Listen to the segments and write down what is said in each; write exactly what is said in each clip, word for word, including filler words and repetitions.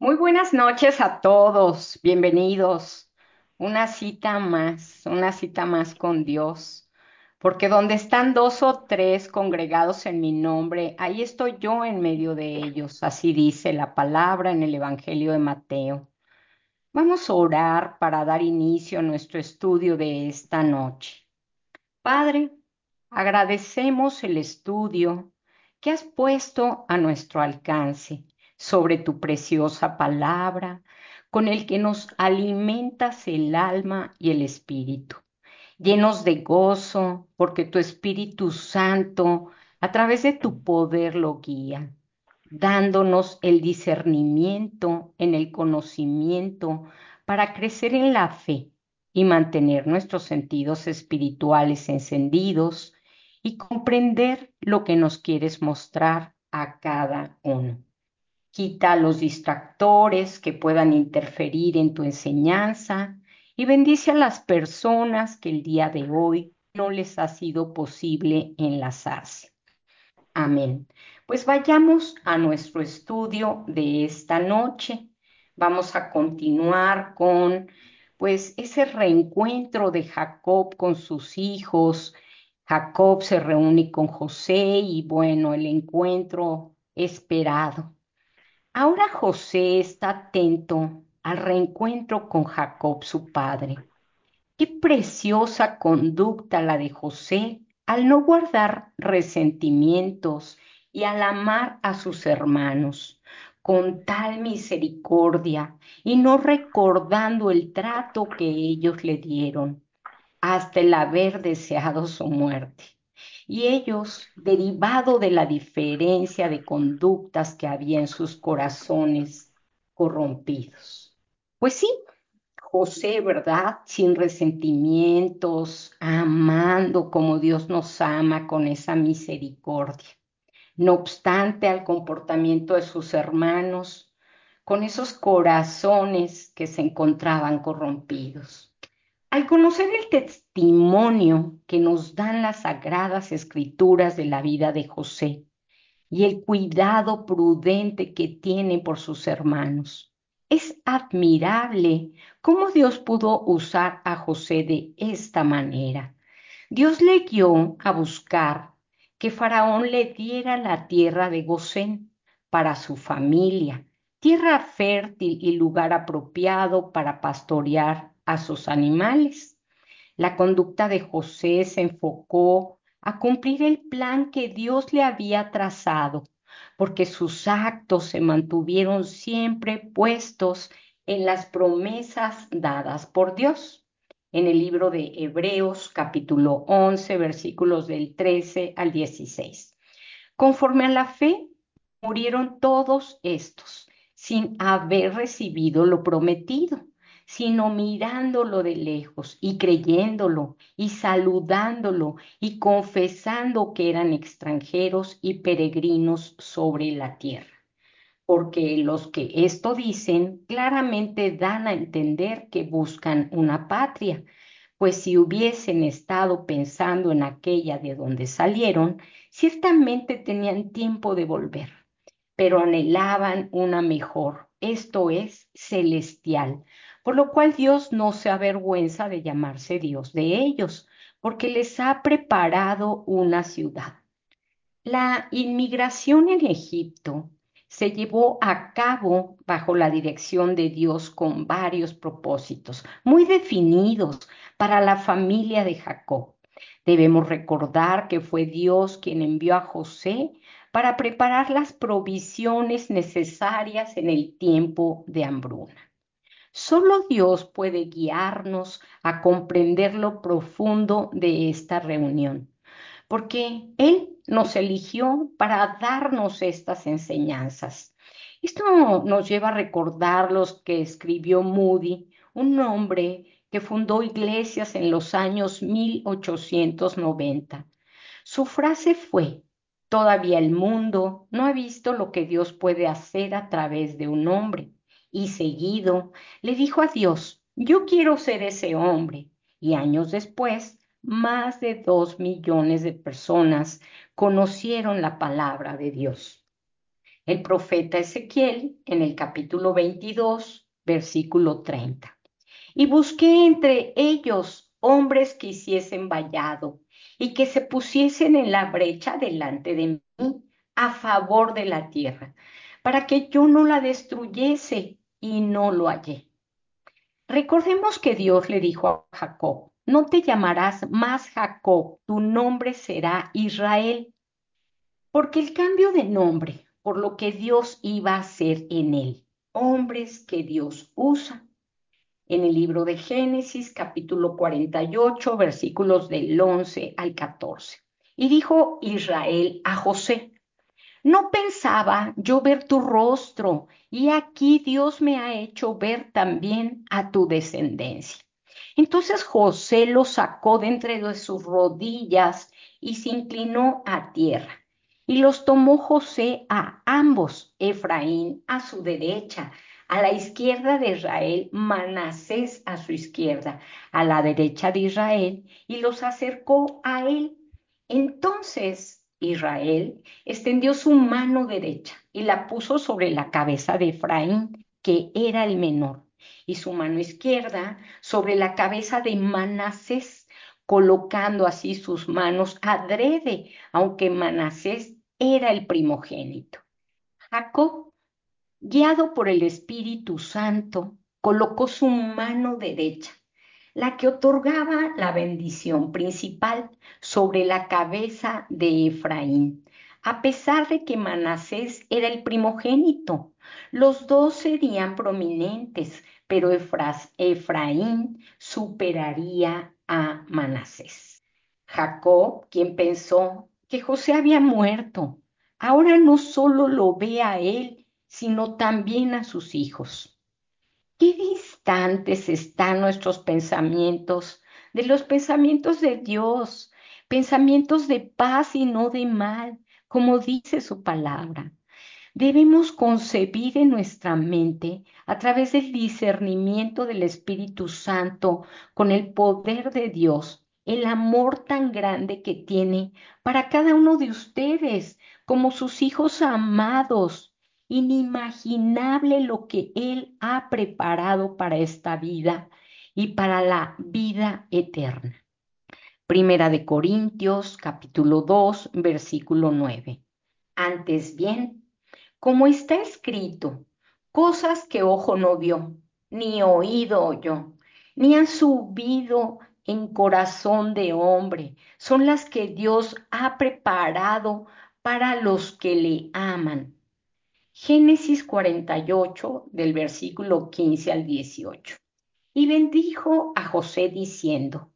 Muy buenas noches a todos, bienvenidos. Una cita más, una cita más con Dios, porque donde están dos o tres congregados en mi nombre, ahí estoy yo en medio de ellos, así dice la palabra en el Evangelio de Mateo. Vamos a orar para dar inicio a nuestro estudio de esta noche. Padre, agradecemos el estudio que has puesto a nuestro alcance sobre tu preciosa palabra, con el que nos alimentas el alma y el espíritu, llenos de gozo, porque tu Espíritu Santo, a través de tu poder, lo guía, dándonos el discernimiento en el conocimiento para crecer en la fe y mantener nuestros sentidos espirituales encendidos y comprender lo que nos quieres mostrar a cada uno. Quita los distractores que puedan interferir en tu enseñanza y bendice a las personas que el día de hoy no les ha sido posible enlazarse. Amén. Pues vayamos a nuestro estudio de esta noche. Vamos a continuar con, pues, ese reencuentro de Jacob con sus hijos. Jacob se reúne con José y, bueno, el encuentro esperado. Ahora José está atento al reencuentro con Jacob, su padre. Qué preciosa conducta la de José al no guardar resentimientos y al amar a sus hermanos con tal misericordia y no recordando el trato que ellos le dieron hasta el haber deseado su muerte. Y ellos, derivado de la diferencia de conductas que había en sus corazones corrompidos. Pues sí, José, ¿verdad? Sin resentimientos, amando como Dios nos ama con esa misericordia. No obstante al comportamiento de sus hermanos, con esos corazones que se encontraban corrompidos. Al conocer el testimonio que nos dan las sagradas escrituras de la vida de José, y el cuidado prudente que tiene por sus hermanos. Es admirable cómo Dios pudo usar a José de esta manera. Dios le guió a buscar que Faraón le diera la tierra de Gosén para su familia, tierra fértil y lugar apropiado para pastorear a sus animales. La conducta de José se enfocó a cumplir el plan que Dios le había trazado, porque sus actos se mantuvieron siempre puestos en las promesas dadas por Dios. En el libro de Hebreos, capítulo once, versículos del trece al dieciséis. Conforme a la fe, murieron todos estos, sin haber recibido lo prometido, sino mirándolo de lejos y creyéndolo y saludándolo y confesando que eran extranjeros y peregrinos sobre la tierra. Porque los que esto dicen claramente dan a entender que buscan una patria, pues si hubiesen estado pensando en aquella de donde salieron, ciertamente tenían tiempo de volver, pero anhelaban una mejor, esto es, celestial, por lo cual Dios no se avergüenza de llamarse Dios de ellos, porque les ha preparado una ciudad. La inmigración en Egipto se llevó a cabo bajo la dirección de Dios con varios propósitos muy definidos para la familia de Jacob. Debemos recordar que fue Dios quien envió a José para preparar las provisiones necesarias en el tiempo de hambruna. Solo Dios puede guiarnos a comprender lo profundo de esta reunión porque Él nos eligió para darnos estas enseñanzas. Esto nos lleva a recordar los que escribió Moody, un hombre que fundó iglesias en los años mil ochocientos noventa. Su frase fue, todavía el mundo no ha visto lo que Dios puede hacer a través de un hombre. Y seguido le dijo a Dios, yo quiero ser ese hombre. Y años después, más de dos millones de personas conocieron la palabra de Dios. el profeta Ezequiel en el capítulo veintidós, versículo treinta. Y busqué entre ellos hombres que hiciesen vallado y que se pusiesen en la brecha delante de mí a favor de la tierra, para que yo no la destruyese, y no lo hallé. Recordemos que Dios le dijo a Jacob: no te llamarás más Jacob, tu nombre será Israel, porque el cambio de nombre, por lo que Dios iba a hacer en él, hombres que Dios usa. En el libro de Génesis, capítulo cuarenta y ocho, versículos del once al catorce. Y dijo Israel a José: no pensaba yo ver tu rostro, y aquí Dios me ha hecho ver también a tu descendencia. Entonces José lo sacó de entre de sus rodillas y se inclinó a tierra. Y los tomó José a ambos, Efraín a su derecha, a la izquierda de Israel, Manasés a su izquierda, a la derecha de Israel, y los acercó a él. Entonces Israel extendió su mano derecha y la puso sobre la cabeza de Efraín, que era el menor, y su mano izquierda sobre la cabeza de Manasés, colocando así sus manos adrede, aunque Manasés era el primogénito. Jacob, guiado por el Espíritu Santo, colocó su mano derecha, la que otorgaba la bendición principal, sobre la cabeza de Efraín, a pesar de que Manasés era el primogénito. Los dos serían prominentes, pero Efra- Efraín superaría a Manasés. Jacob, quien pensó que José había muerto, ahora no solo lo ve a él, sino también a sus hijos. Qué distantes están nuestros pensamientos de los pensamientos de Dios, pensamientos de paz y no de mal, como dice su palabra. Debemos concebir en nuestra mente, a través del discernimiento del Espíritu Santo, con el poder de Dios, el amor tan grande que tiene para cada uno de ustedes como sus hijos amados. Inimaginable lo que Él ha preparado para esta vida y para la vida eterna. Primera de Corintios, capítulo dos, versículo nueve. Antes bien, como está escrito, cosas que ojo no vio, ni oído oyó, ni han subido en corazón de hombre, son las que Dios ha preparado para los que le aman. Génesis cuarenta y ocho, del versículo quince al dieciocho. Y bendijo a José diciendo: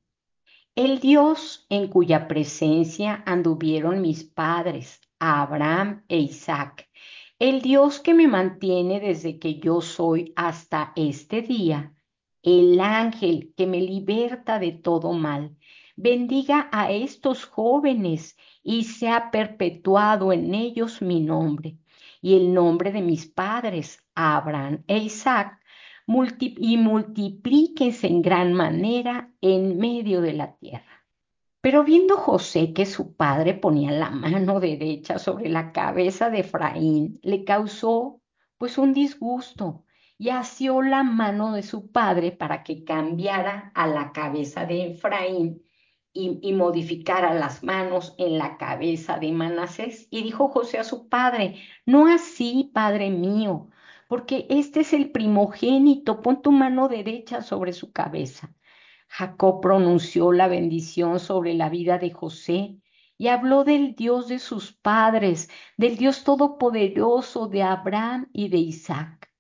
el Dios en cuya presencia anduvieron mis padres, Abraham e Isaac, el Dios que me mantiene desde que yo soy hasta este día, el ángel que me liberta de todo mal, bendiga a estos jóvenes y sea perpetuado en ellos mi nombre y el nombre de mis padres, Abraham e Isaac, multi- y multiplíquense en gran manera en medio de la tierra. Pero viendo José que su padre ponía la mano derecha sobre la cabeza de Efraín, le causó pues un disgusto, y asió la mano de su padre para que cambiara a la cabeza de Efraín y, y modificara las manos en la cabeza de Manasés. Y dijo José a su padre: no así, padre mío, porque este es el primogénito, pon tu mano derecha sobre su cabeza. Jacob pronunció la bendición sobre la vida de José y habló del Dios de sus padres, del Dios todopoderoso de Abraham y de Isaac.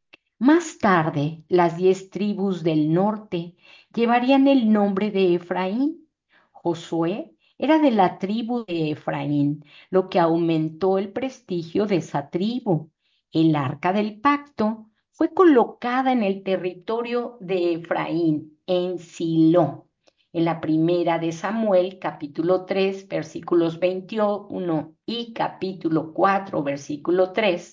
Más tarde, las diez tribus del norte llevarían el nombre de Efraín. Josué era de la tribu de Efraín, lo que aumentó el prestigio de esa tribu. El arca del pacto fue colocada en el territorio de Efraín, en Silo. En la primera de Samuel, capítulo tres, versículos veintiuno y capítulo cuatro, versículo tres.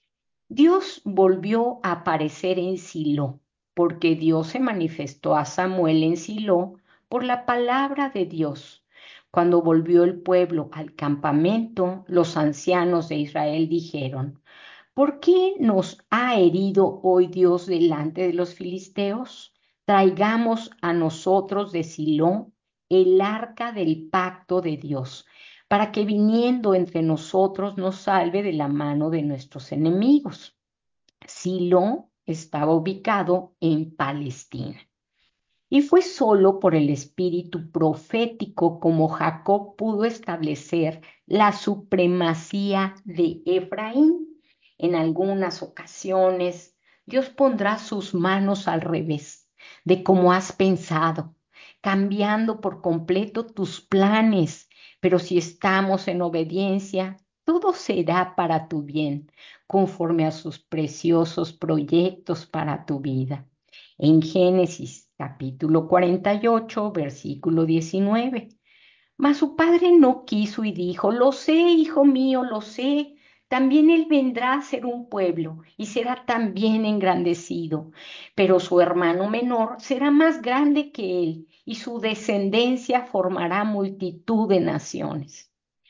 Dios volvió a aparecer en Silo, porque Dios se manifestó a Samuel en Silo por la palabra de Dios. Cuando volvió el pueblo al campamento, los ancianos de Israel dijeron: ¿Por qué nos ha herido hoy Dios delante de los filisteos? Traigamos a nosotros de Silo el arca del pacto de Dios, para que viniendo entre nosotros nos salve de la mano de nuestros enemigos. Silo estaba ubicado en Palestina. Y fue solo por el espíritu profético como Jacob pudo establecer la supremacía de Efraín. En algunas ocasiones, Dios pondrá sus manos al revés de como has pensado, cambiando por completo tus planes. Pero si estamos en obediencia, todo será para tu bien, conforme a sus preciosos proyectos para tu vida. En Génesis capítulo cuarenta y ocho, versículo diecinueve. Mas su padre no quiso y dijo: Lo sé, hijo mío, lo sé. También él vendrá a ser un pueblo y será también engrandecido. Pero su hermano menor será más grande que él y su descendencia formará multitud de naciones.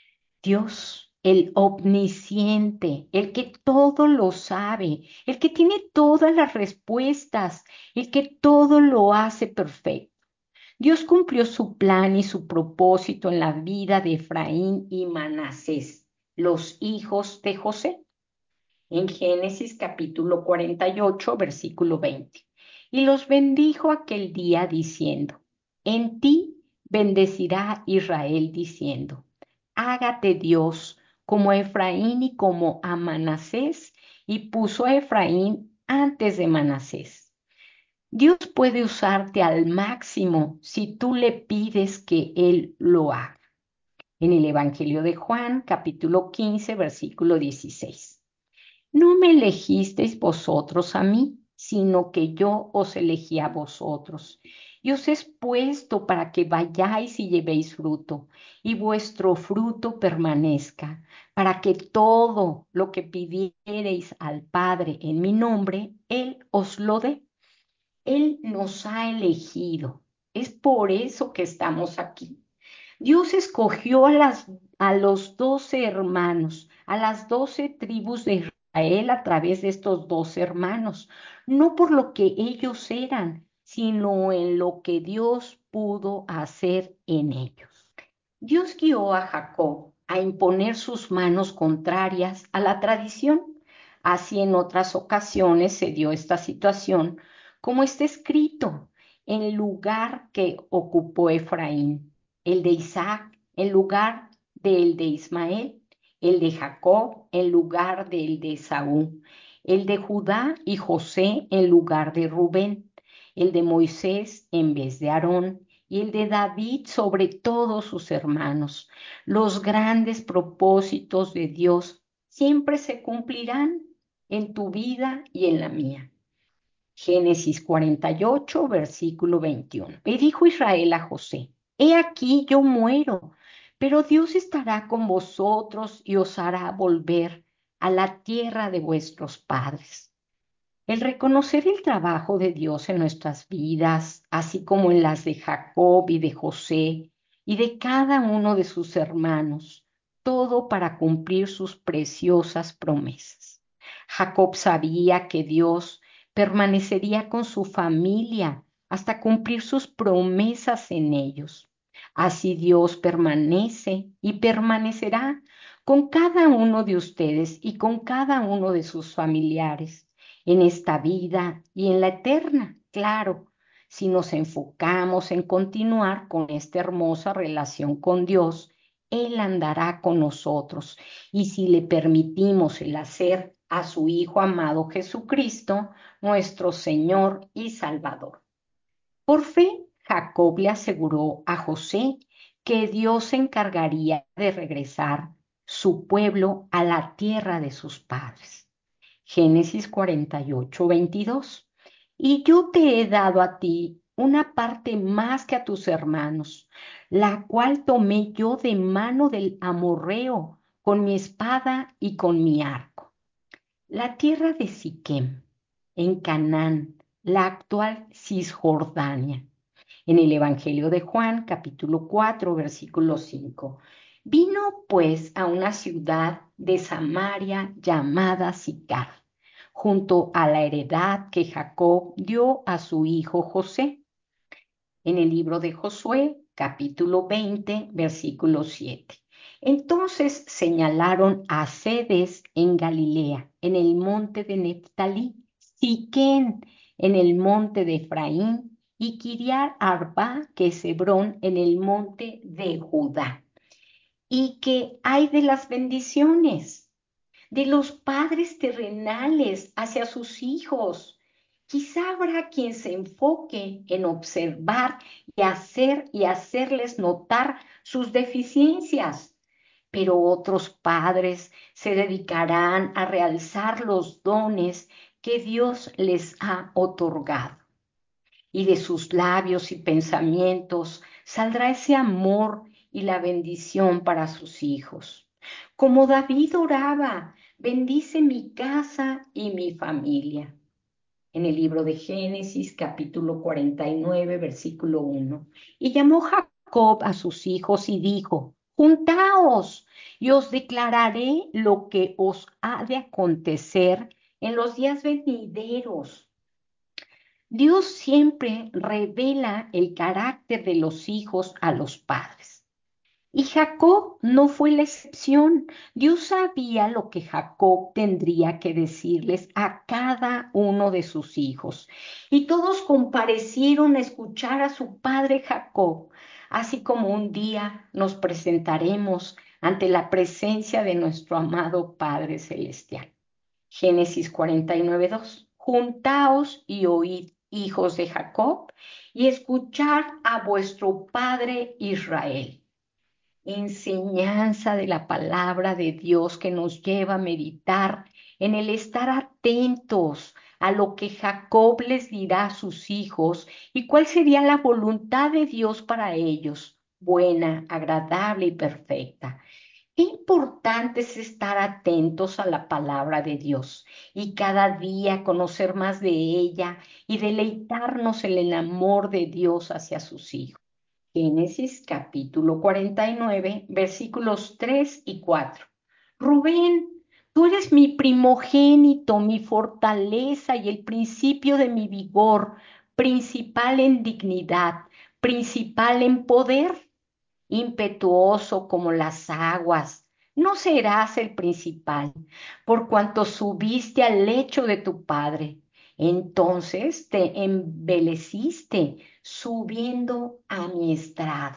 Dios, el omnisciente, el que todo lo sabe, el que tiene todas las respuestas, el que todo lo hace perfecto. Dios cumplió su plan y su propósito en la vida de Efraín y Manasés, los hijos de José, en Génesis capítulo cuarenta y ocho, versículo veinte. Y los bendijo aquel día diciendo: En ti bendecirá Israel diciendo: Hágate Dios como a Efraín y como a Manasés, y puso a Efraín antes de Manasés. Dios puede usarte al máximo si tú le pides que Él lo haga. En el Evangelio de Juan, capítulo quince, versículo dieciséis. No me elegisteis vosotros a mí, sino que yo os elegí a vosotros, y os he puesto para que vayáis y llevéis fruto, y vuestro fruto permanezca, para que todo lo que pidiereis al Padre en mi nombre, Él os lo dé. Él nos ha elegido. Es por eso que estamos aquí. Dios escogió a, las, a los doce hermanos, a las doce tribus de Israel a través de estos doce hermanos, no por lo que ellos eran, sino en lo que Dios pudo hacer en ellos. Dios guió a Jacob a imponer sus manos contrarias a la tradición. Así en otras ocasiones se dio esta situación, como está escrito, en lugar que ocupó Efraín, el de Isaac en lugar del de Ismael, el de Jacob en lugar del de Esaú, el de Judá y José en lugar de Rubén, el de Moisés en vez de Aarón, y el de David sobre todos sus hermanos. Los grandes propósitos de Dios siempre se cumplirán en tu vida y en la mía. Génesis cuarenta y ocho, versículo veintiuno. Y dijo Israel a José: He aquí yo muero, pero Dios estará con vosotros y os hará volver a la tierra de vuestros padres. El reconocer el trabajo de Dios en nuestras vidas, así como en las de Jacob y de José y de cada uno de sus hermanos, todo para cumplir sus preciosas promesas. Jacob sabía que Dios permanecería con su familia hasta cumplir sus promesas en ellos. Así Dios permanece y permanecerá con cada uno de ustedes y con cada uno de sus familiares en esta vida y en la eterna, claro, si nos enfocamos en continuar con esta hermosa relación con Dios, Él andará con nosotros. Y si le permitimos el hacer a su Hijo amado Jesucristo, nuestro Señor y Salvador. Por fe, Jacob le aseguró a José que Dios se encargaría de regresar su pueblo a la tierra de sus padres. Génesis cuarenta y ocho, veintidós. Y yo te he dado a ti una parte más que a tus hermanos, la cual tomé yo de mano del amorreo con mi espada y con mi arco. La tierra de Siquem, en Canaán, la actual Cisjordania, en el Evangelio de Juan, capítulo cuatro, versículo cinco. Vino pues a una ciudad de Samaria llamada Sicar, junto a la heredad que Jacob dio a su hijo José. En el libro de Josué, capítulo veinte, versículo siete. Entonces señalaron a Cedes en Galilea, en el monte de Neftalí, Siquén en el monte de Efraín y Kiriat Arba, que es Hebrón, en el monte de Judá. ¿Y qué hay de las bendiciones de los padres terrenales hacia sus hijos? Quizá habrá quien se enfoque en observar y hacer y hacerles notar sus deficiencias, pero otros padres se dedicarán a realzar los dones que Dios les ha otorgado. Y de sus labios y pensamientos saldrá ese amor y la bendición para sus hijos. Como David oraba, bendice mi casa y mi familia. En el libro de Génesis, capítulo cuarenta y nueve, versículo uno. Y llamó Jacob a sus hijos y dijo: Juntaos, y os declararé lo que os ha de acontecer en los días venideros. Dios siempre revela el carácter de los hijos a los padres. Y Jacob no fue la excepción. Dios sabía lo que Jacob tendría que decirles a cada uno de sus hijos. Y todos comparecieron a escuchar a su padre Jacob, así como un día nos presentaremos ante la presencia de nuestro amado Padre Celestial. Génesis cuarenta y nueve, dos. Juntaos y oíd, hijos de Jacob, y escuchad a vuestro padre Israel. Enseñanza de la palabra de Dios que nos lleva a meditar en el estar atentos a lo que Jacob les dirá a sus hijos y cuál sería la voluntad de Dios para ellos, buena, agradable y perfecta. Qué importante es estar atentos a la palabra de Dios y cada día conocer más de ella y deleitarnos en el amor de Dios hacia sus hijos. Génesis capítulo cuarenta y nueve, versículos tres y cuatro. Rubén, tú eres mi primogénito, mi fortaleza y el principio de mi vigor, principal en dignidad, principal en poder, impetuoso como las aguas. No serás el principal, por cuanto subiste al lecho de tu padre. Entonces te embeleciste subiendo a mi estrado.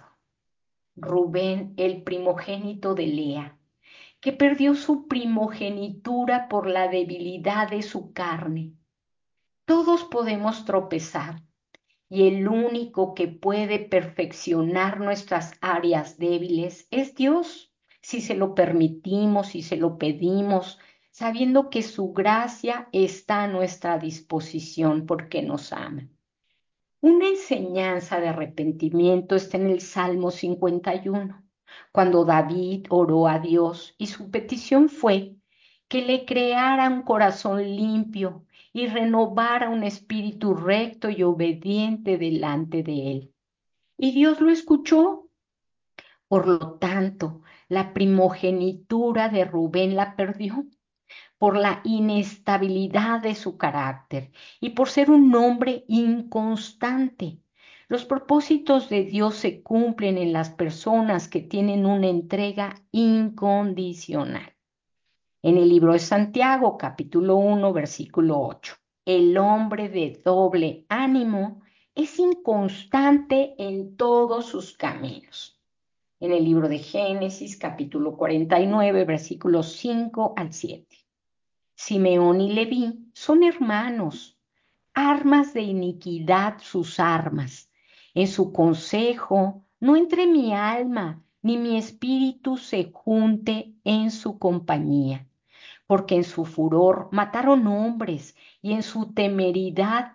Rubén, el primogénito de Lea, que perdió su primogenitura por la debilidad de su carne. Todos podemos tropezar, y el único que puede perfeccionar nuestras áreas débiles es Dios, si se lo permitimos, si se lo pedimos, sabiendo que su gracia está a nuestra disposición porque nos ama. Una enseñanza de arrepentimiento está en el Salmo cincuenta y uno, cuando David oró a Dios y su petición fue que le creara un corazón limpio y renovara un espíritu recto y obediente delante de él. Y Dios lo escuchó. Por lo tanto, la primogenitura de Rubén la perdió por la inestabilidad de su carácter y por ser un hombre inconstante. Los propósitos de Dios se cumplen en las personas que tienen una entrega incondicional. En el libro de Santiago, capítulo uno, versículo ocho. El hombre de doble ánimo es inconstante en todos sus caminos. En el libro de Génesis, capítulo cuarenta y nueve, versículos cinco al siete. Simeón y Leví son hermanos, armas de iniquidad sus armas. En su consejo no entre mi alma, ni mi espíritu se junte en su compañía, porque en su furor mataron hombres y en su temeridad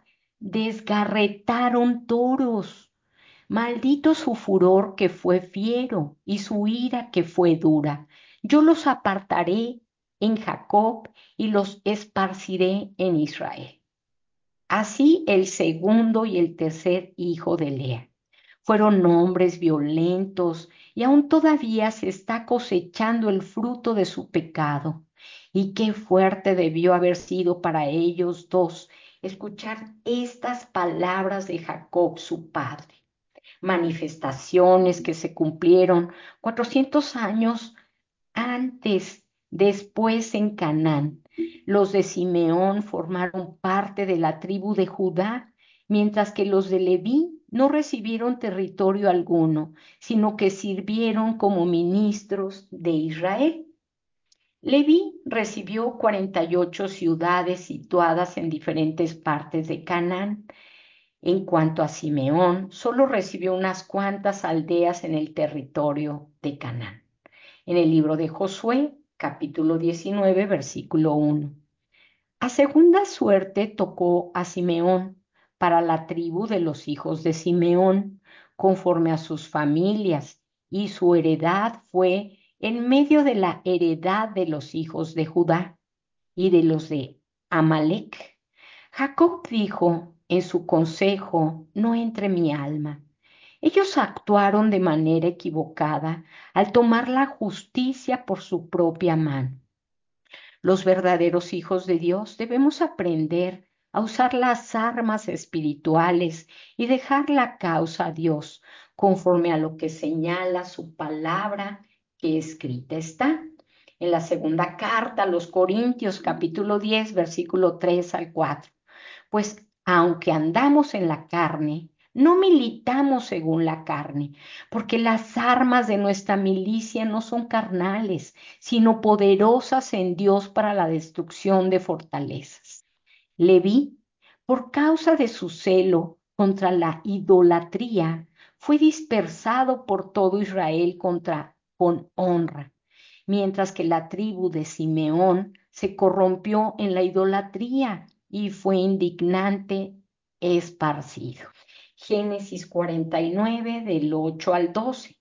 desgarretaron toros. Maldito su furor que fue fiero y su ira que fue dura. Yo los apartaré en Jacob y los esparciré en Israel. Así el segundo y el tercer hijo de Lea. Fueron hombres violentos y aún todavía se está cosechando el fruto de su pecado. Y qué fuerte debió haber sido para ellos dos escuchar estas palabras de Jacob, su padre. Manifestaciones que se cumplieron cuatrocientos años antes, después en Canaán. Los de Simeón formaron parte de la tribu de Judá, mientras que los de Leví no recibieron territorio alguno, sino que sirvieron como ministros de Israel. Leví recibió cuarenta y ocho ciudades situadas en diferentes partes de Canaán. En cuanto a Simeón, solo recibió unas cuantas aldeas en el territorio de Canaán. En el libro de Josué, capítulo diecinueve, versículo uno. A segunda suerte tocó a Simeón para la tribu de los hijos de Simeón, conforme a sus familias, y su heredad fue en medio de la heredad de los hijos de Judá y de los de Amalec. Jacob dijo en su consejo: no entre mi alma. Ellos actuaron de manera equivocada al tomar la justicia por su propia mano. Los verdaderos hijos de Dios debemos aprender a usar las armas espirituales y dejar la causa a Dios, conforme a lo que señala su palabra que escrita está. En la segunda carta a los Corintios, capítulo diez, versículo tres al cuatro. Pues aunque andamos en la carne, no militamos según la carne, porque las armas de nuestra milicia no son carnales, sino poderosas en Dios para la destrucción de fortalezas. Leví, por causa de su celo contra la idolatría, fue dispersado por todo Israel contra, con honra, mientras que la tribu de Simeón se corrompió en la idolatría y fue indignante esparcido. Génesis cuarenta y nueve, del ocho al doce.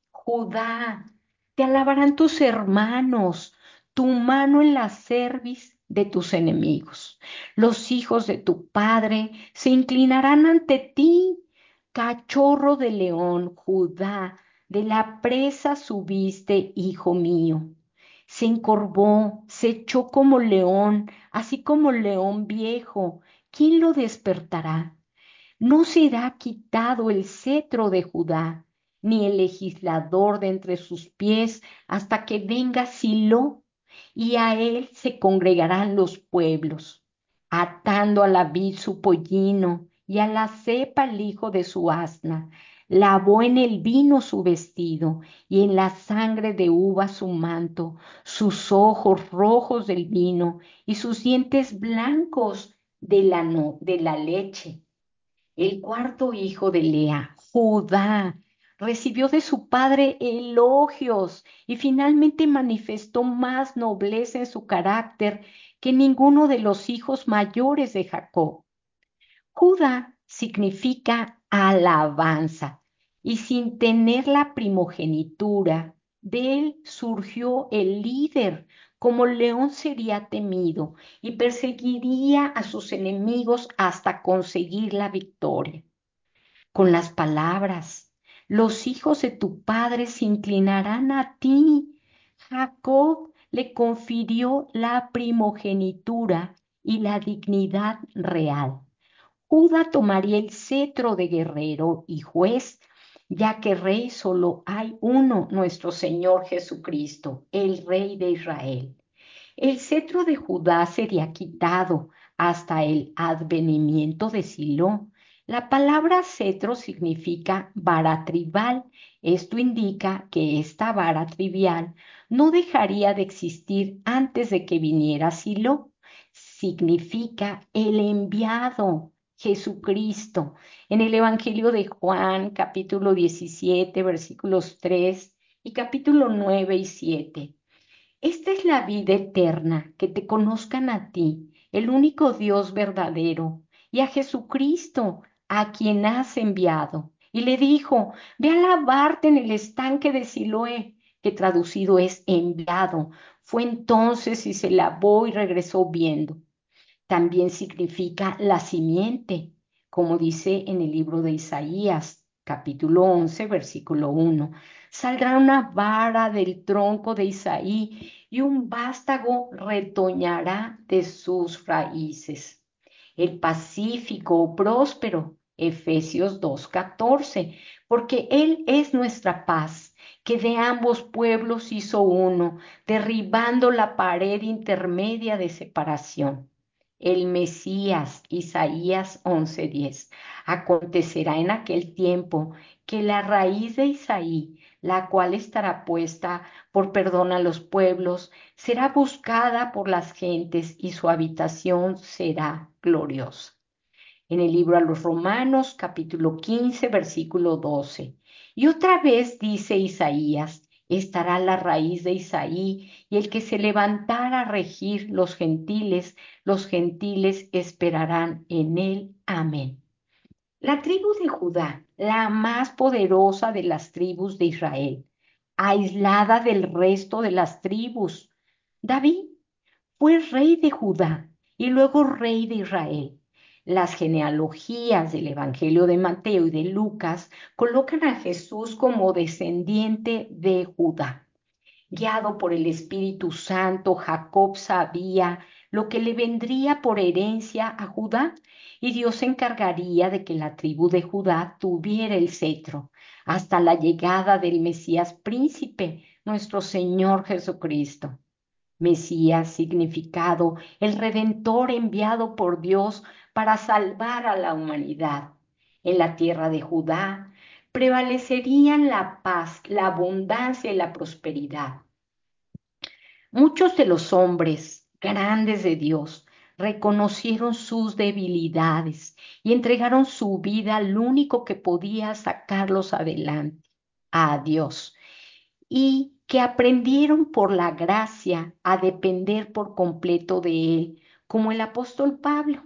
Judá, te alabarán tus hermanos, tu mano en la cerviz de tus enemigos. Los hijos de tu padre se inclinarán ante ti. Cachorro de león, Judá, de la presa subiste, hijo mío. Se encorvó, se echó como león, así como león viejo. ¿Quién lo despertará? No será quitado el cetro de Judá, ni el legislador de entre sus pies, hasta que venga Silo, y a él se congregarán los pueblos, atando a la vid su pollino, y a la cepa el hijo de su asna. Lavó en el vino su vestido, y en la sangre de uva su manto, sus ojos rojos del vino, y sus dientes blancos de la, no, de la leche. El cuarto hijo de Lea, Judá, recibió de su padre elogios y finalmente manifestó más nobleza en su carácter que ninguno de los hijos mayores de Jacob. Judá significa alabanza, y sin tener la primogenitura, de él surgió el líder. Como león sería temido y perseguiría a sus enemigos hasta conseguir la victoria. Con las palabras: los hijos de tu padre se inclinarán a ti. Jacob le confirió la primogenitura y la dignidad real. Judá tomaría el cetro de guerrero y juez, ya que rey solo hay uno, nuestro Señor Jesucristo, el Rey de Israel. El cetro de Judá sería quitado hasta el advenimiento de Silo. La palabra cetro significa vara tribal. Esto indica que esta vara trivial no dejaría de existir antes de que viniera Silo. Significa el enviado, Jesucristo. En el Evangelio de Juan, capítulo diecisiete, versículos tres y capítulo nueve y siete. Esta es la vida eterna, que te conozcan a ti, el único Dios verdadero, y a Jesucristo, a quien has enviado. Y le dijo: ve a lavarte en el estanque de Siloé, que traducido es enviado. Fue entonces y se lavó y regresó viendo. También significa la simiente, como dice en el libro de Isaías, capítulo once, versículo uno. Saldrá una vara del tronco de Isaí y un vástago retoñará de sus raíces. El pacífico, próspero, Efesios dos catorce, porque Él es nuestra paz, que de ambos pueblos hizo uno, derribando la pared intermedia de separación. El Mesías, Isaías once diez. Acontecerá en aquel tiempo que la raíz de Isaí, la cual estará puesta por perdón a los pueblos, será buscada por las gentes y su habitación será gloriosa. En el libro a los Romanos, capítulo quince, versículo doce. Y otra vez dice Isaías, estará la raíz de Isaí, y el que se levantara a regir los gentiles, los gentiles esperarán en él. Amén. La tribu de Judá, la más poderosa de las tribus de Israel, aislada del resto de las tribus. David fue rey de Judá y luego rey de Israel. Las genealogías del Evangelio de Mateo y de Lucas colocan a Jesús como descendiente de Judá. Guiado por el Espíritu Santo, Jacob sabía lo que le vendría por herencia a Judá, y Dios se encargaría de que la tribu de Judá tuviera el cetro hasta la llegada del Mesías príncipe, nuestro Señor Jesucristo. Mesías significado el Redentor enviado por Dios para salvar a la humanidad. En la tierra de Judá prevalecerían la paz, la abundancia y la prosperidad. Muchos de los hombres grandes de Dios reconocieron sus debilidades y entregaron su vida al único que podía sacarlos adelante, a Dios, y que aprendieron por la gracia a depender por completo de Él, como el apóstol Pablo.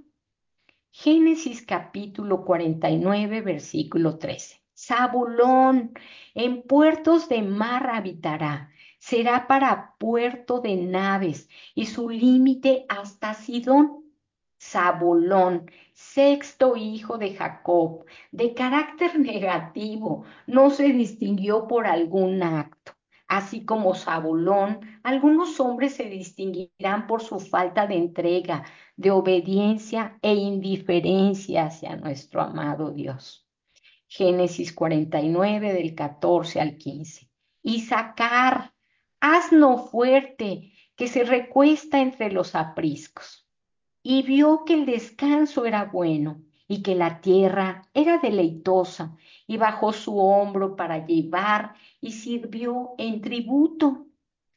Génesis capítulo cuarenta y nueve, versículo trece. Zabulón, en puertos de mar habitará, será para puerto de naves, y su límite hasta Sidón. Zabulón, sexto hijo de Jacob, de carácter negativo, no se distinguió por algún acto. Así como Zabulón, algunos hombres se distinguirán por su falta de entrega, de obediencia e indiferencia hacia nuestro amado Dios. Génesis cuarenta y nueve del catorce al quince. Isacar, asno fuerte que se recuesta entre los apriscos, y vio que el descanso era bueno y que la tierra era deleitosa, y bajó su hombro para llevar y sirvió en tributo.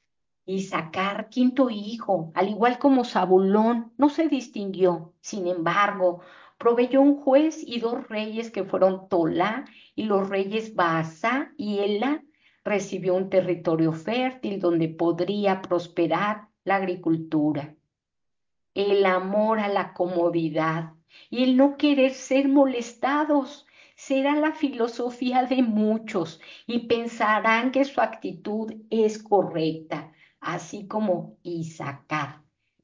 Isaacar, quinto hijo, al igual como Zabulón, no se distinguió. Sin embargo, proveyó un juez y dos reyes que fueron Tolá, y los reyes Baasá y Elá. Recibió un territorio fértil donde podría prosperar la agricultura. El amor a la comodidad y el no querer ser molestados será la filosofía de muchos, y pensarán que su actitud es correcta, así como Isacar,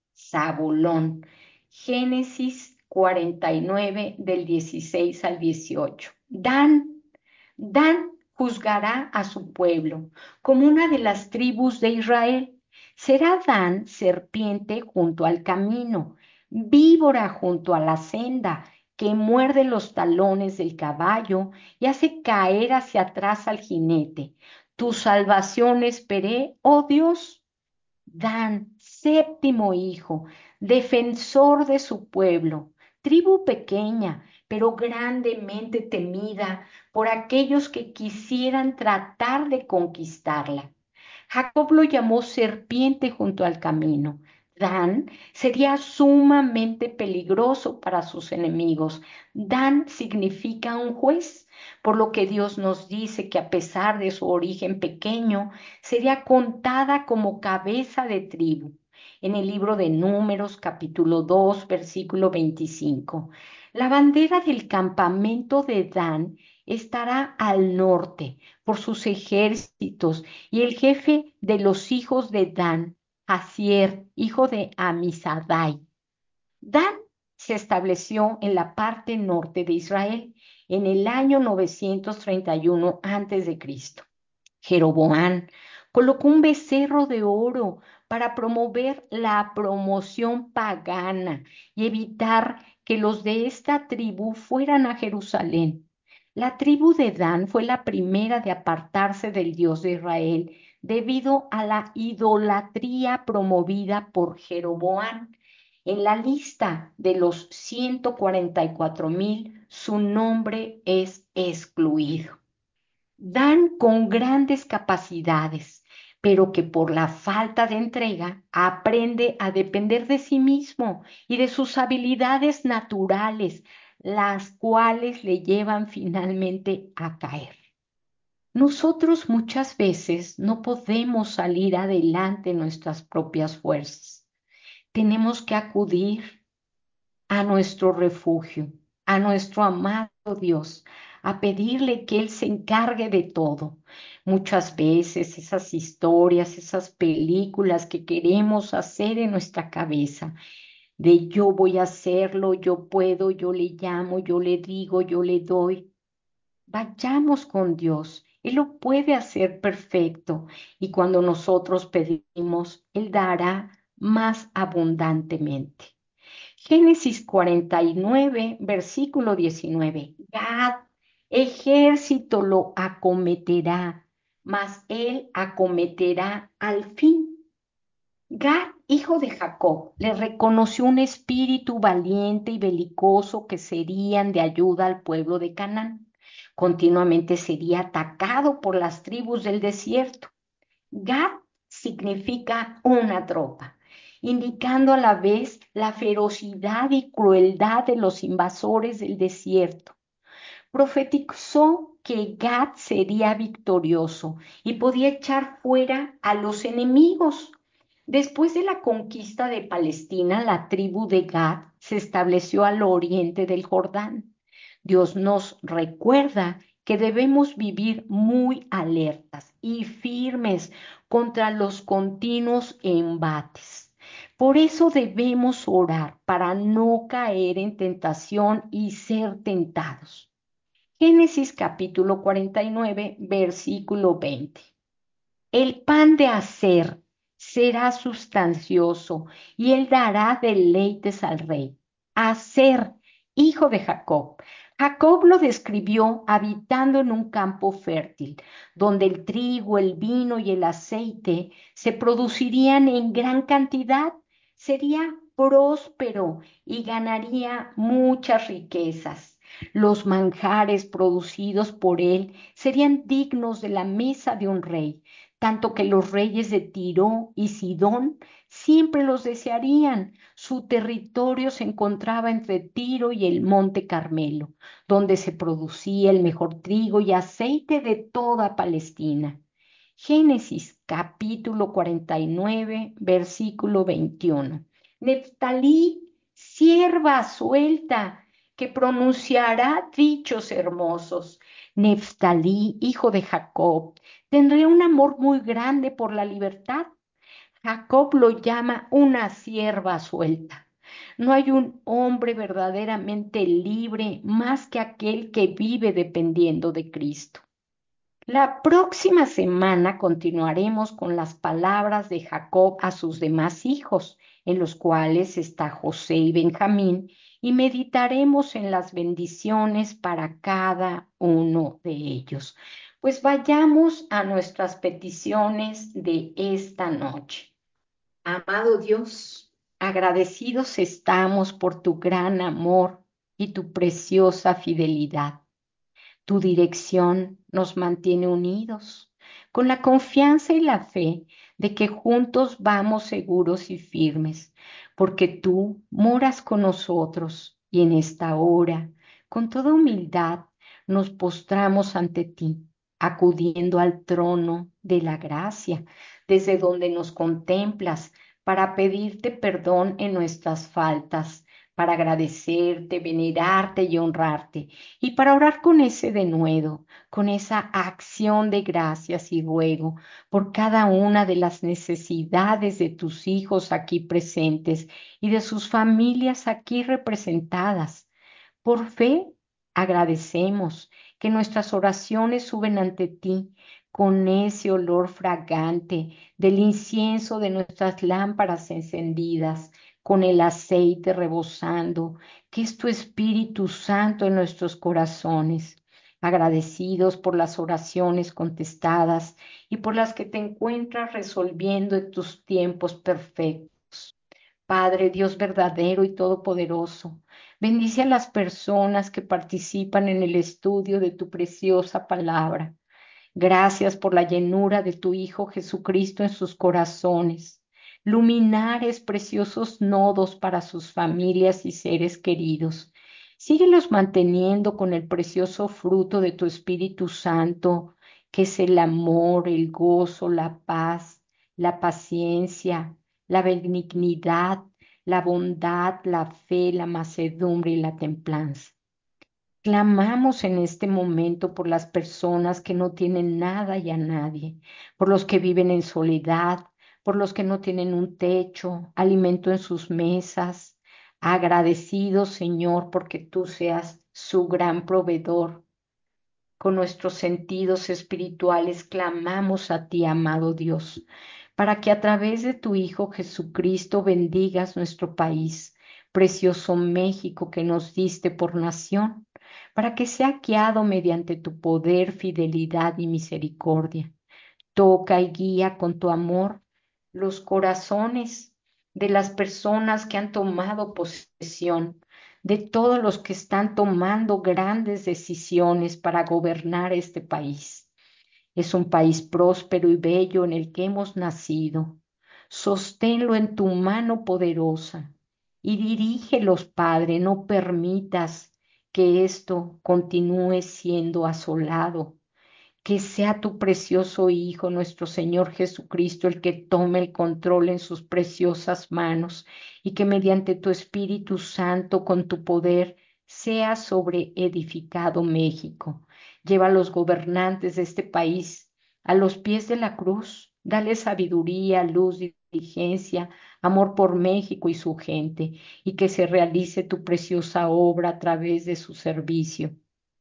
Zabulón. Génesis cuarenta y nueve del dieciséis al dieciocho. Dan, Dan juzgará a su pueblo como una de las tribus de Israel. Será Dan serpiente junto al camino, víbora junto a la senda, que muerde los talones del caballo y hace caer hacia atrás al jinete. Tu salvación esperé, oh Dios. Dan, séptimo hijo, defensor de su pueblo, tribu pequeña, pero grandemente temida por aquellos que quisieran tratar de conquistarla. Jacob lo llamó serpiente junto al camino. Dan sería sumamente peligroso para sus enemigos. Dan significa un juez, por lo que Dios nos dice que a pesar de su origen pequeño, sería contada como cabeza de tribu. En el libro de Números, capítulo dos, versículo veinticinco, la bandera del campamento de Dan estará al norte por sus ejércitos, y el jefe de los hijos de Dan, Asier, hijo de Amisadai. Dan se estableció en la parte norte de Israel en el año novecientos treinta y uno antes de Cristo. Jeroboam colocó un becerro de oro para promover la promoción pagana y evitar que los de esta tribu fueran a Jerusalén. La tribu de Dan fue la primera de apartarse del Dios de Israel debido a la idolatría promovida por Jeroboam. En la lista de los ciento cuarenta y cuatro mil, su nombre es excluido. Dan con grandes capacidades, pero que por la falta de entrega aprende a depender de sí mismo y de sus habilidades naturales, las cuales le llevan finalmente a caer. Nosotros muchas veces no podemos salir adelante en nuestras propias fuerzas. Tenemos que acudir a nuestro refugio, a nuestro amado Dios, a pedirle que Él se encargue de todo. Muchas veces esas historias, esas películas que queremos hacer en nuestra cabeza, de yo voy a hacerlo, yo puedo, yo le llamo, yo le digo, yo le doy. Vayamos con Dios. Él lo puede hacer perfecto y cuando nosotros pedimos, Él dará más abundantemente. Génesis cuarenta y nueve, versículo diecinueve. Gad, ejército lo acometerá, mas él acometerá al fin. Gad, hijo de Jacob, le reconoció un espíritu valiente y belicoso que serían de ayuda al pueblo de Canaán. Continuamente sería atacado por las tribus del desierto. Gad significa una tropa, indicando a la vez la ferocidad y crueldad de los invasores del desierto. Profetizó que Gad sería victorioso y podía echar fuera a los enemigos. Después de la conquista de Palestina, la tribu de Gad se estableció al oriente del Jordán. Dios nos recuerda que debemos vivir muy alertas y firmes contra los continuos embates. Por eso debemos orar para no caer en tentación y ser tentados. Génesis capítulo cuarenta y nueve, versículo veinte. El pan de hacer será sustancioso y él dará deleites al rey. Hacer, hijo de Jacob. Jacob lo describió habitando en un campo fértil, donde el trigo, el vino y el aceite se producirían en gran cantidad. Sería próspero y ganaría muchas riquezas. Los manjares producidos por él serían dignos de la mesa de un rey, tanto que los reyes de Tiro y Sidón siempre los desearían. Su territorio se encontraba entre Tiro y el monte Carmelo, donde se producía el mejor trigo y aceite de toda Palestina. Génesis capítulo cuarenta y nueve, versículo veintiuno. Neftalí, sierva suelta, que pronunciará dichos hermosos. Neftalí, hijo de Jacob, tendré un amor muy grande por la libertad. Jacob lo llama una sierva suelta. No hay un hombre verdaderamente libre más que aquel que vive dependiendo de Cristo. La próxima semana continuaremos con las palabras de Jacob a sus demás hijos, en los cuales está José y Benjamín, y meditaremos en las bendiciones para cada uno de ellos. Pues vayamos a nuestras peticiones de esta noche. Amado Dios, agradecidos estamos por tu gran amor y tu preciosa fidelidad. Tu dirección nos mantiene unidos, con la confianza y la fe de que juntos vamos seguros y firmes, porque tú moras con nosotros y en esta hora, con toda humildad, nos postramos ante ti, acudiendo al trono de la gracia, desde donde nos contemplas para pedirte perdón en nuestras faltas, para agradecerte, venerarte y honrarte, y para orar con ese denuedo, con esa acción de gracias y ruego por cada una de las necesidades de tus hijos aquí presentes y de sus familias aquí representadas. Por fe, agradecemos que nuestras oraciones suben ante ti con ese olor fragante del incienso de nuestras lámparas encendidas, con el aceite rebosando, que es tu Espíritu Santo en nuestros corazones. Agradecidos por las oraciones contestadas y por las que te encuentras resolviendo en tus tiempos perfectos. Padre, Dios verdadero y todopoderoso, bendice a las personas que participan en el estudio de tu preciosa palabra. Gracias por la llenura de tu Hijo Jesucristo en sus corazones, luminares preciosos nodos para sus familias y seres queridos. Síguelos manteniendo con el precioso fruto de tu Espíritu Santo, que es el amor, el gozo, la paz, la paciencia, la benignidad, la bondad, la fe, la mansedumbre y la templanza. Clamamos en este momento por las personas que no tienen nada y a nadie, por los que viven en soledad, por los que no tienen un techo, alimento en sus mesas. Agradecidos, Señor, porque tú seas su gran proveedor. Con nuestros sentidos espirituales clamamos a ti, amado Dios, para que a través de tu Hijo Jesucristo bendigas nuestro país, precioso México que nos diste por nación, para que sea guiado mediante tu poder, fidelidad y misericordia. Toca y guía con tu amor los corazones de las personas que han tomado posesión, de todos los que están tomando grandes decisiones para gobernar este país. Es un país próspero y bello en el que hemos nacido. Sosténlo en tu mano poderosa y dirígelos, Padre, no permitas que esto continúe siendo asolado, que sea tu precioso Hijo, nuestro Señor Jesucristo, el que tome el control en sus preciosas manos y que mediante tu Espíritu Santo, con tu poder, sea sobre edificado México. Lleva a los gobernantes de este país a los pies de la cruz. Dale sabiduría, luz, diligencia, amor por México y su gente, y que se realice tu preciosa obra a través de su servicio.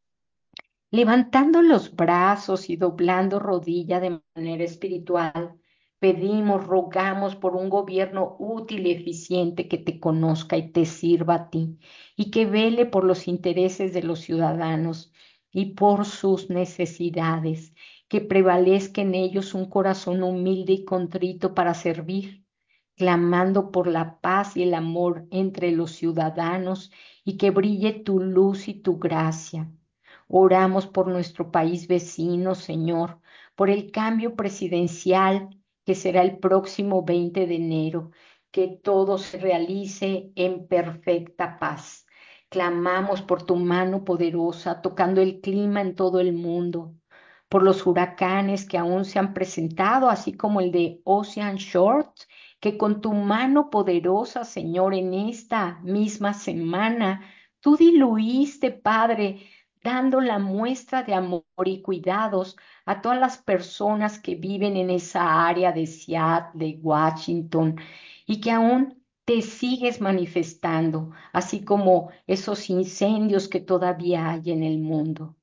Levantando los brazos y doblando rodilla de manera espiritual, pedimos, rogamos por un gobierno útil y eficiente que te conozca y te sirva a ti y que vele por los intereses de los ciudadanos y por sus necesidades, que prevalezca en ellos un corazón humilde y contrito para servir, clamando por la paz y el amor entre los ciudadanos y que brille tu luz y tu gracia. Oramos por nuestro país vecino, Señor, por el cambio presidencial que será el próximo veinte de enero, que todo se realice en perfecta paz. Clamamos por tu mano poderosa, tocando el clima en todo el mundo, por los huracanes que aún se han presentado, así como el de Ocean Short, que con tu mano poderosa, Señor, en esta misma semana, tú diluiste, Padre, dando la muestra de amor y cuidados a todas las personas que viven en esa área de Seattle, de Washington, y que aún te sigues manifestando, así como esos incendios que todavía hay en el mundo.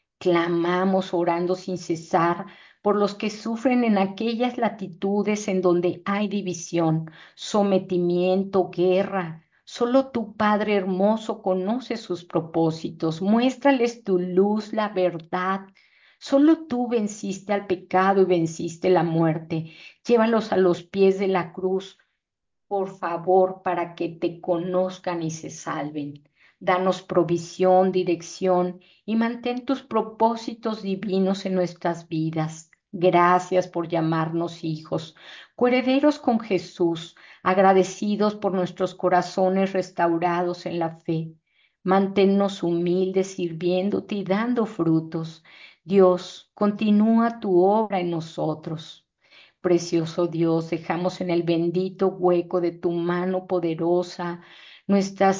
Clamamos orando sin cesar por los que sufren en aquellas latitudes en donde hay división, sometimiento, guerra. Solo tu Padre hermoso conoce sus propósitos. Muéstrales tu luz, la verdad. Solo tú venciste al pecado y venciste la muerte. Llévalos a los pies de la cruz, por favor, para que te conozcan y se salven. Danos provisión, dirección y mantén tus propósitos divinos en nuestras vidas. Gracias por llamarnos hijos, coherederos con Jesús, agradecidos por nuestros corazones restaurados en la fe. Manténnos humildes, sirviéndote y dando frutos. Dios, continúa tu obra en nosotros. Precioso Dios, dejamos en el bendito hueco de tu mano poderosa nuestras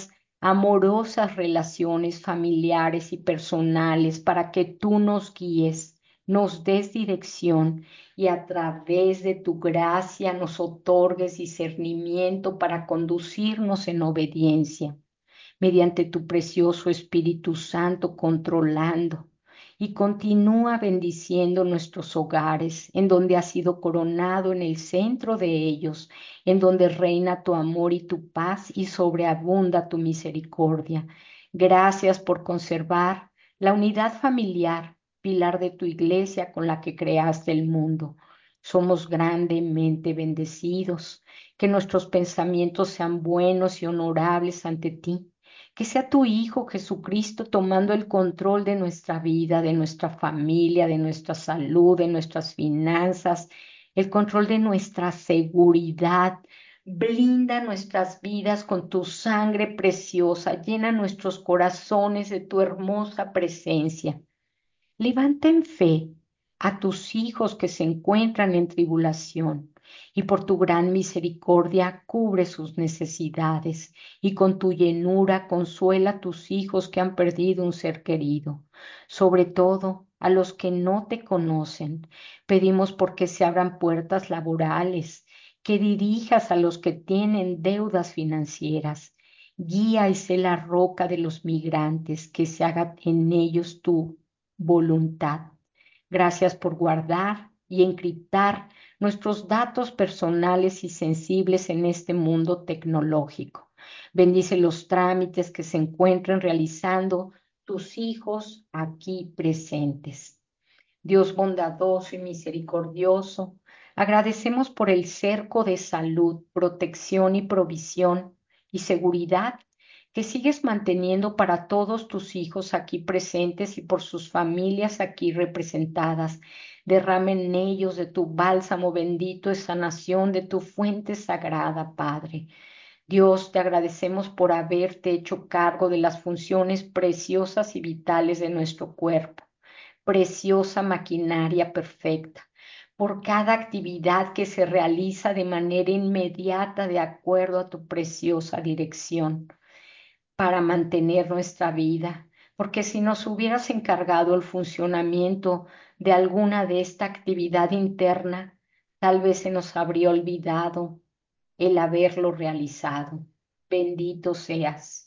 amorosas relaciones familiares y personales para que tú nos guíes, nos des dirección y a través de tu gracia nos otorgues discernimiento para conducirnos en obediencia mediante tu precioso Espíritu Santo controlando y continúa bendiciendo nuestros hogares, en donde has sido coronado en el centro de ellos, en donde reina tu amor y tu paz y sobreabunda tu misericordia. Gracias por conservar la unidad familiar, pilar de tu iglesia con la que creaste el mundo. Somos grandemente bendecidos, que nuestros pensamientos sean buenos y honorables ante ti, que sea tu Hijo Jesucristo tomando el control de nuestra vida, de nuestra familia, de nuestra salud, de nuestras finanzas, el control de nuestra seguridad. Blinda nuestras vidas con tu sangre preciosa, llena nuestros corazones de tu hermosa presencia. Levanta en fe a tus hijos que se encuentran en tribulación y por tu gran misericordia cubre sus necesidades y con tu llenura consuela a tus hijos que han perdido un ser querido. Sobre todo a los que no te conocen, pedimos porque se abran puertas laborales, que dirijas a los que tienen deudas financieras. Guía y sé la roca de los migrantes, que se haga en ellos tu voluntad. Gracias por guardar y encriptar nuestros datos personales y sensibles en este mundo tecnológico. Bendice los trámites que se encuentren realizando tus hijos aquí presentes. Dios bondadoso y misericordioso, agradecemos por el cerco de salud, protección y provisión y seguridad que sigues manteniendo para todos tus hijos aquí presentes y por sus familias aquí representadas. Derrama en ellos de tu bálsamo bendito de sanación, de tu fuente sagrada, Padre. Dios, te agradecemos por haberte hecho cargo de las funciones preciosas y vitales de nuestro cuerpo, preciosa maquinaria perfecta, por cada actividad que se realiza de manera inmediata de acuerdo a tu preciosa dirección para mantener nuestra vida, porque si nos hubieras encargado el funcionamiento de alguna de esta actividad interna, tal vez se nos habría olvidado el haberlo realizado. Bendito seas.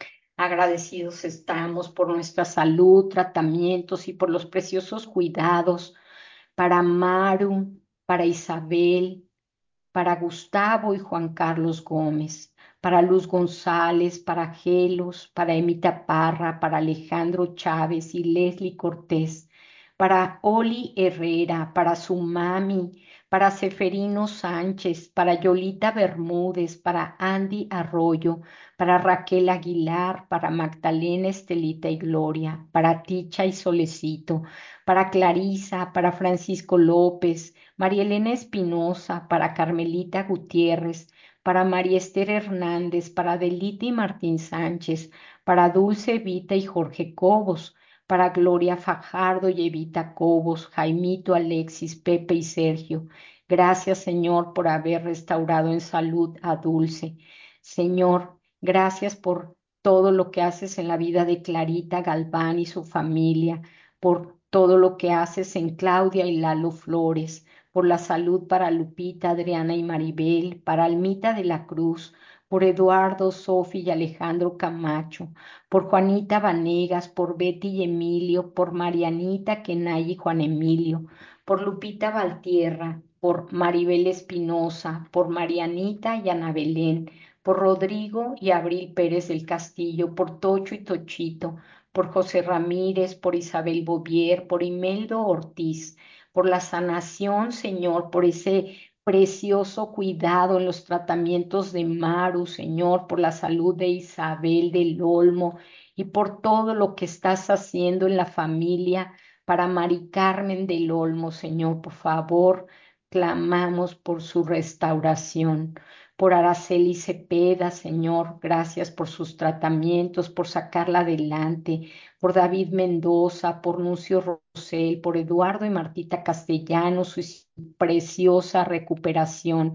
Agradecidos estamos por nuestra salud, tratamientos y por los preciosos cuidados para Maru, para Isabel, para Gustavo y Juan Carlos Gómez, para Luz González, para Gelos, para Emita Parra, para Alejandro Chávez y Leslie Cortés, para Oli Herrera, para su mami, para Seferino Sánchez, para Yolita Bermúdez, para Andy Arroyo, para Raquel Aguilar, para Magdalena Estelita y Gloria, para Ticha y Solecito, para Clarisa, para Francisco López, María Elena Espinosa, para Carmelita Gutiérrez, para María Esther Hernández, para Delita y Martín Sánchez, para Dulce Evita y Jorge Cobos, para Gloria Fajardo y Evita Cobos, Jaimito, Alexis, Pepe y Sergio. Gracias, Señor, por haber restaurado en salud a Dulce. Señor, gracias por todo lo que haces en la vida de Clarita Galván y su familia, por todo lo que haces en Claudia y Lalo Flores, por la salud para Lupita, Adriana y Maribel, para Almita de la Cruz, por Eduardo, Sofi y Alejandro Camacho, por Juanita Vanegas, por Betty y Emilio, por Marianita, Kenay y Juan Emilio, por Lupita Valtierra, por Maribel Espinosa, por Marianita y Ana Belén, por Rodrigo y Abril Pérez del Castillo, por Tocho y Tochito, por José Ramírez, por Isabel Bovier, por Imeldo Ortiz, por la sanación, Señor, por ese precioso cuidado en los tratamientos de Maru, Señor, por la salud de Isabel del Olmo y por todo lo que estás haciendo en la familia para Mari Carmen del Olmo, Señor, por favor, clamamos por su restauración. Por Araceli Cepeda, Señor, gracias por sus tratamientos, por sacarla adelante, por David Mendoza, por Nucio Rosel, por Eduardo y Martita Castellanos, su preciosa recuperación,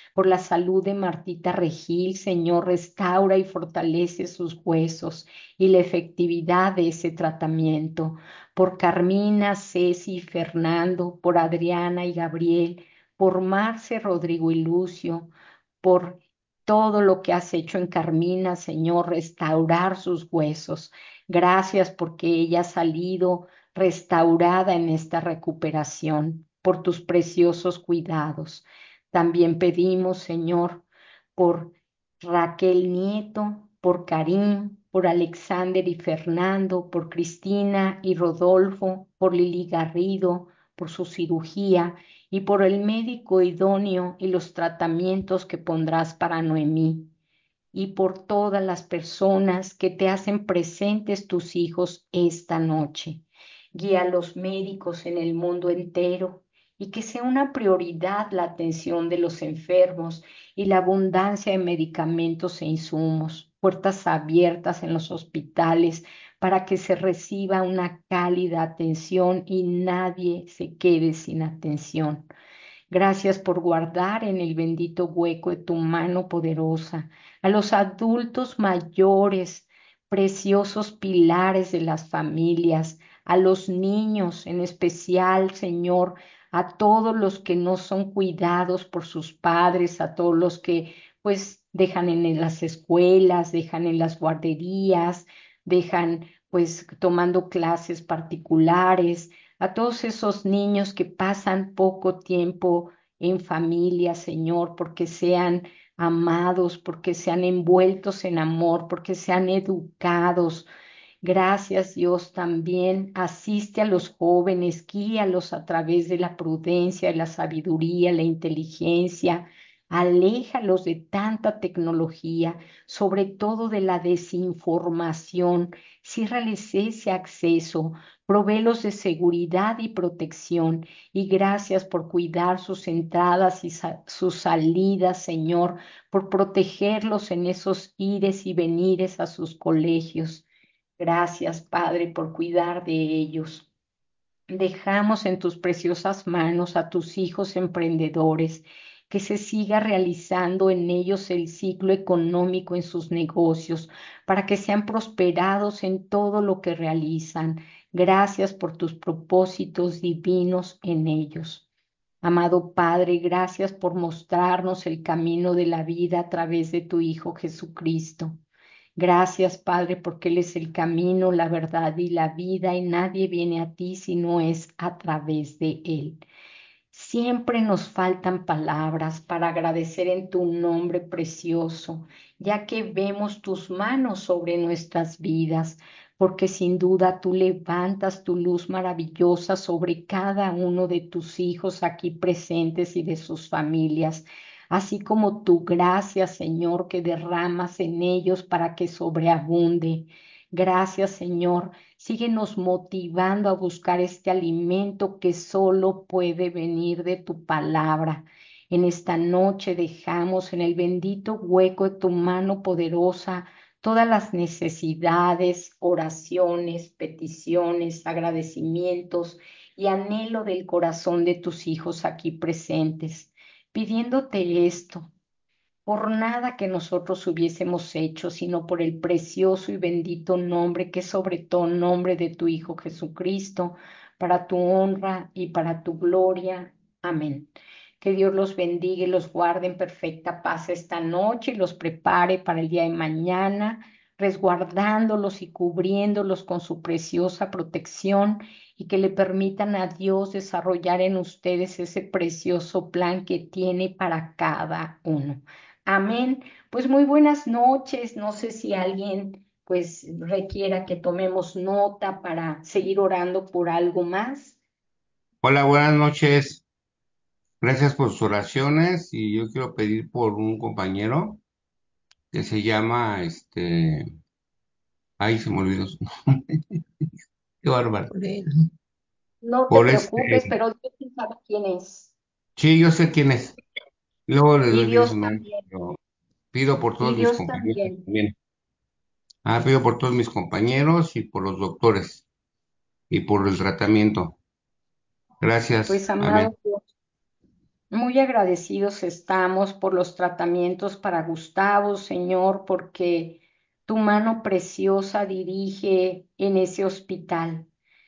por la salud de Martita Regil, Señor, restaura y fortalece sus huesos y la efectividad de ese tratamiento, por Carmina, Ceci y Fernando, por Adriana y Gabriel, por Marce, Rodrigo y Lucio, por todo lo que has hecho en Carmina, Señor, restaurar sus huesos. Gracias porque ella ha salido restaurada en esta recuperación, por tus preciosos cuidados. También pedimos, Señor, por Raquel Nieto, por Karim, por Alexander y Fernando, por Cristina y Rodolfo, por Lili Garrido, por su cirugía y por el médico idóneo y los tratamientos que pondrás para Noemí y por todas las personas que te hacen presentes tus hijos esta noche. Guía a los médicos en el mundo entero y que sea una prioridad la atención de los enfermos y la abundancia de medicamentos e insumos, puertas abiertas en los hospitales para que se reciba una cálida atención y nadie se quede sin atención. Gracias por guardar en el bendito hueco de tu mano poderosa a los adultos mayores, preciosos pilares de las familias, a los niños en especial, Señor, a todos los que no son cuidados por sus padres, a todos los que pues dejan en las escuelas, dejan en las guarderías, dejan pues tomando clases particulares, a todos esos niños que pasan poco tiempo en familia, Señor, porque sean amados, porque sean envueltos en amor, porque sean educados. Gracias, Dios, también asiste a los jóvenes, guíalos a través de la prudencia, la sabiduría, la inteligencia. Aléjalos de tanta tecnología, sobre todo de la desinformación. Ciérrales ese acceso, provéelos de seguridad y protección. Y gracias por cuidar sus entradas y sa- sus salidas, Señor, por protegerlos en esos ires y venires a sus colegios. Gracias, Padre, por cuidar de ellos. Dejamos en tus preciosas manos a tus hijos emprendedores, que se siga realizando en ellos el ciclo económico en sus negocios, para que sean prosperados en todo lo que realizan. Gracias por tus propósitos divinos en ellos. Amado Padre, gracias por mostrarnos el camino de la vida a través de tu Hijo Jesucristo. Gracias, Padre, porque Él es el camino, la verdad y la vida, y nadie viene a ti si no es a través de Él. Siempre nos faltan palabras para agradecer en tu nombre precioso, ya que vemos tus manos sobre nuestras vidas, porque sin duda tú levantas tu luz maravillosa sobre cada uno de tus hijos aquí presentes y de sus familias, así como tu gracia, Señor, que derramas en ellos para que sobreabunde. Gracias, Señor. Síguenos motivando a buscar este alimento que solo puede venir de tu palabra. En esta noche dejamos en el bendito hueco de tu mano poderosa todas las necesidades, oraciones, peticiones, agradecimientos y anhelo del corazón de tus hijos aquí presentes, pidiéndote esto por nada que nosotros hubiésemos hecho, sino por el precioso y bendito nombre que es sobre todo nombre de tu Hijo Jesucristo, para tu honra y para tu gloria. Amén. Que Dios los bendiga y los guarde en perfecta paz esta noche y los prepare para el día de mañana, resguardándolos y cubriéndolos con su preciosa protección y que le permitan a Dios desarrollar en ustedes ese precioso plan que tiene para cada uno. Amén. Pues muy buenas noches. No sé si alguien pues requiera que tomemos nota para seguir orando por algo más. Hola, buenas noches. Gracias por sus oraciones y yo quiero pedir por un compañero que se llama, este, ay, se me olvidó su nombre. Qué bárbaro. No te Por preocupes, este, pero Dios sí sabe quién es. sí, yo sé quién es. Luego le Y doy bien su Dios nombre, también. pero pido por Y todos mis Dios compañeros también. también. Ah, pido por todos mis compañeros y por los doctores y por el tratamiento. Gracias. Pues Amén. amado Dios. Muy agradecidos estamos por los tratamientos para Gustavo, Señor, porque tu mano preciosa dirige en ese hospital.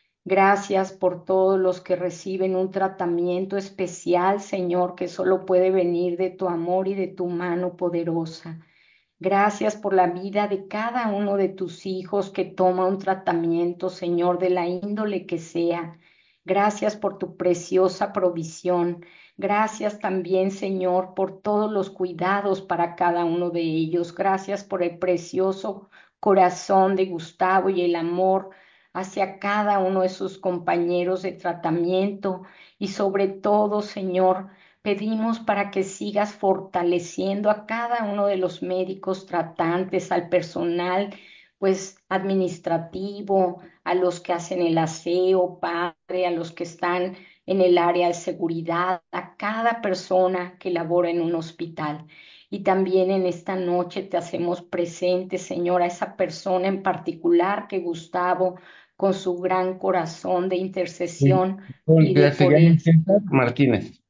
Gracias por todos los que reciben un tratamiento especial, Señor, que solo puede venir de tu amor y de tu mano poderosa. Gracias por la vida de cada uno de tus hijos que toma un tratamiento, Señor, de la índole que sea. Gracias por tu preciosa provisión. Gracias también, Señor, por todos los cuidados para cada uno de ellos. Gracias por el precioso corazón de Gustavo y el amor hacia cada uno de sus compañeros de tratamiento. Y sobre todo, Señor, pedimos para que sigas fortaleciendo a cada uno de los médicos tratantes, al personal, pues administrativo, a los que hacen el aseo, Padre, a los que están en el área de seguridad, a cada persona que labora en un hospital. Y también en esta noche te hacemos presente, Señor, a esa persona en particular que Gustavo, con su gran corazón de Sí. intercesión, pide Oiga, se por llama él. César Martínez.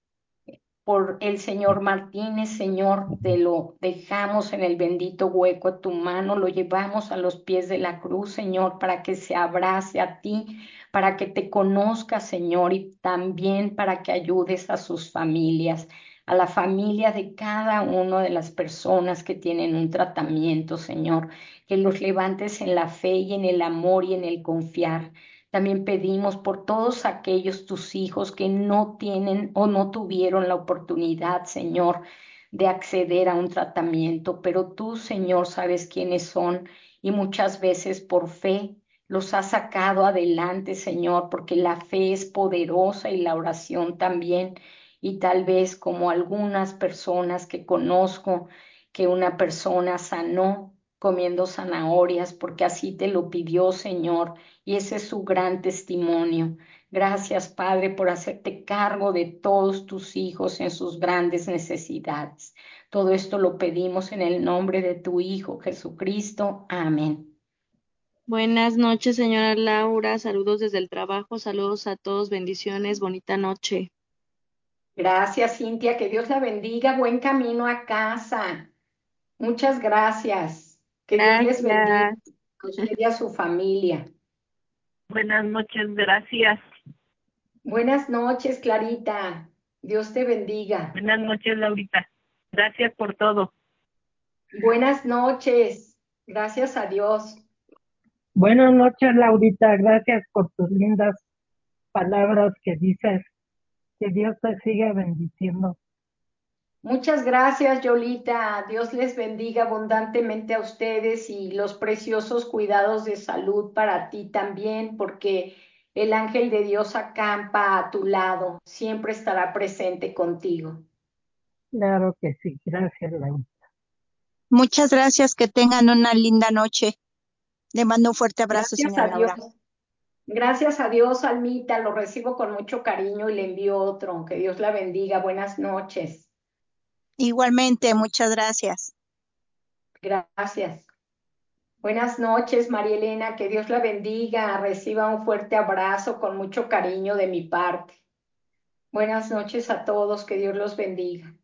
Por el Señor Martínez, Señor, te lo dejamos en el bendito hueco de tu mano, lo llevamos a los pies de la cruz, Señor, para que se abrace a ti, para que te conozca, Señor, y también para que ayudes a sus familias, a la familia de cada una de las personas que tienen un tratamiento, Señor, que los levantes en la fe y en el amor y en el confiar. También pedimos por todos aquellos tus hijos que no tienen o no tuvieron la oportunidad, Señor, de acceder a un tratamiento, pero tú, Señor, sabes quiénes son y muchas veces por fe los has sacado adelante, Señor, porque la fe es poderosa y la oración también. Y tal vez como algunas personas que conozco, que una persona sanó comiendo zanahorias, porque así te lo pidió, Señor, y ese es su gran testimonio. Gracias, Padre, por hacerte cargo de todos tus hijos en sus grandes necesidades. Todo esto lo pedimos en el nombre de tu Hijo Jesucristo. Amén. Buenas noches, señora Laura. Saludos desde el trabajo. Saludos a todos. Bendiciones. Bonita noche. Gracias, Cintia. Que Dios la bendiga. Buen camino a casa. Muchas gracias. Que Dios les bendiga Gracias. a usted y a su familia. Buenas noches, gracias. Buenas noches, Clarita. Dios te bendiga. Buenas noches, Laurita. Gracias por todo. Buenas noches. Gracias a Dios. Buenas noches, Laurita. Gracias por tus lindas palabras que dices. Que Dios te siga bendiciendo. Muchas gracias, Yolita. Dios les bendiga abundantemente a ustedes y los preciosos cuidados de salud para ti también, porque el ángel de Dios acampa a tu lado, siempre estará presente contigo. Claro que sí. Gracias, Laurita. Muchas gracias, que tengan una linda noche. Le mando un fuerte abrazo, Gracias señora a Dios. Laura. Gracias a Dios, Almita, lo recibo con mucho cariño y le envío otro. Que Dios la bendiga. Buenas noches. Igualmente, muchas gracias. Gracias. Buenas noches, María Elena, que Dios la bendiga, reciba un fuerte abrazo con mucho cariño de mi parte. Buenas noches a todos, que Dios los bendiga.